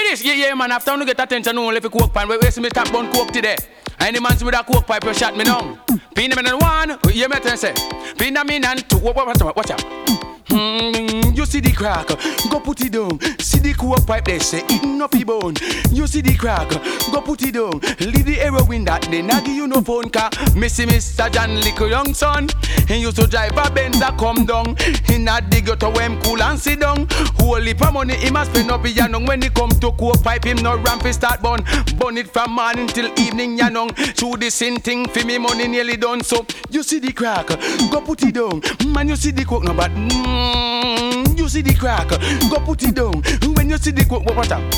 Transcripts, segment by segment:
this, yeah, man. After you get attention, no left a coke pan. Where see me tap on coke today? And the man with a coke pipe, you shot me down. Pin them in one, you better say. Pin them in and two. Watch out. You see the crack, go put it down. See the coke pipe, they say eating up the bone. You see the crack, go put it down. Leave the heroin that they not give you no phone car. Missy Mr. John little young son. He used to drive a Benz that come down. He not dig out to him cool and sit down. Holy pa money he must spend up yanong. When he come to coke pipe him no ramp he start burn. Burn it from morning till evening yanong. Through the same thing for me money nearly done. So you see the crack, go put it down. Man you see the coke no bad. You see the crack, go put it down. When you see the coke, watch out.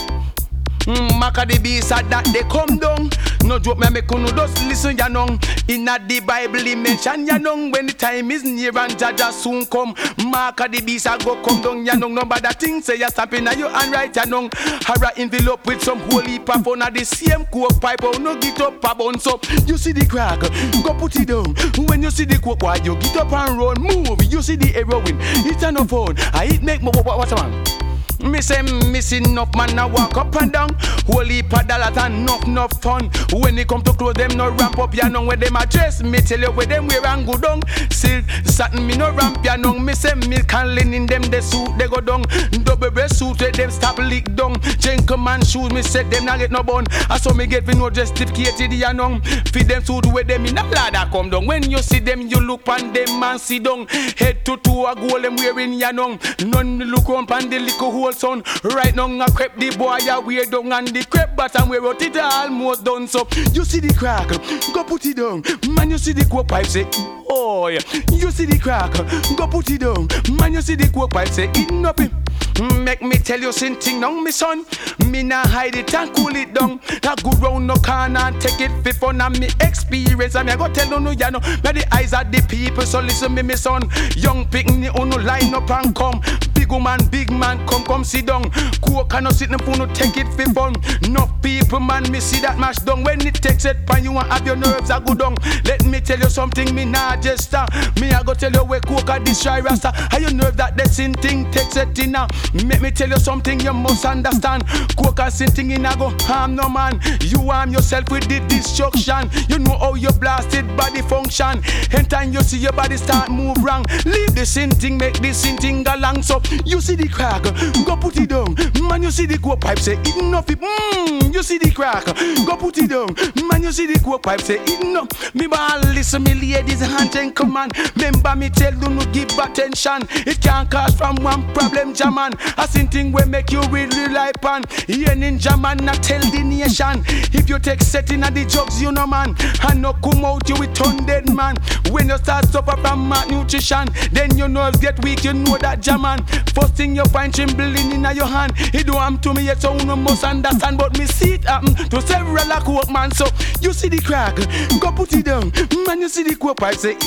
Maka the beast that they come down. No joke, me make you just listen, ya know. Inna the Bible, he mention, ya know. When the time is near and Jaja soon come. Maka the beast that go come down, ya know. No bad thing say you stop in your hand right, ya know. Hara envelope with some holy pap on the same coke pipe. Oh no, get up a bounce up. You see the crack, go put it down. When you see the coke, why you get up and run, move. You see the heroin, it's on the phone. I eat make more. What's man? Me say missing enough man I walk up and down. Holy padalat and enough fun. When they come to close them no ramp up ya know. Where them address me tell you where them wear and go down. Silk satin me no ramp ya know. Me say milk and linen them they suit they go down. Double breast suit where them stop leak down. Gentleman shoes me say them not get no bun. I saw me get me no justificated ya know. Feed them suit where them in a ladder come down. When you see them you look on them man sit down. Head to toe a goal them wearing ya know. None look on pan the little hole son. Right now I crepe the boy ya wear down and the crepe bottom wear out it almost done. So you see the crack, go put it down. Man you see the coke pipe say, oh yeah. You see the crack, go put it down. Man you see the coke pipe say, eating up him. Make me tell you something now, me son. Me nah hide it and cool it down. I go round no corner and take it for fun and me experience. And me I go tell you no, ya know. Me the eyes of the people, so listen me son. Young picnic who no line up and come. Big man, come sit down. Coke and no sit no phone, no take it for fun. No people man, me see that mash down. When it takes it pan, you want have your nerves a go down. Let me tell you something, me nah just me I go tell you where coke a destroy rasta. How you nerve that the sin thing takes it in now. Make me tell you something you must understand. Coke and sin thing in a go harm no man. You harm yourself with the destruction. You know how your blasted body function. Anytime you see your body start move wrong, leave the sin thing, make the sin thing along. So you see the crack, go put it down. Man you see the coke pipe say enough it. You see the crack, go put it down. Man you see the coke pipe say enough. Me ball listen me ladies and gentlemen. Remember me tell you no give attention. It can cause from one problem German. A sin thing will make you really like pan. Here ninja man not tell the nation. If you take setting at the drugs you know man. And no come out you with turn dead man. When you start suffer from malnutrition, then your nerves get weak, you know that German. First thing you find trembling in your hand. It don't happen to me yet so you must understand. But me see it happen to several like work man. So you see the crack, go put it down. Man you see the coke pipe say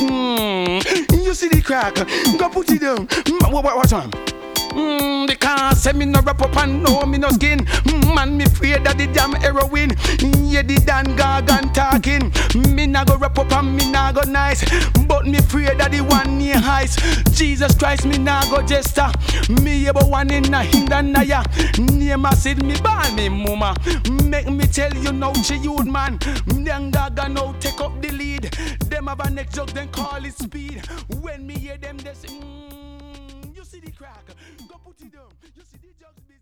you see the crack, go put it down. What's on? They can't say me no wrap up and no me no skin. Man me afraid that the damn heroin. Yeah the Dan Gargan talking. Me nah go wrap up and me nah go nice. But me afraid that the one near heist. Jesus Christ me nah go jester. Me able one in a Hindanaya. Name a said me ball me mama. Make me tell you now she youth man. Dan Gargan now take up the lead. Them have a next joke then call it speed. When me hear them they say you see the crack, go put it down. You see the jugs.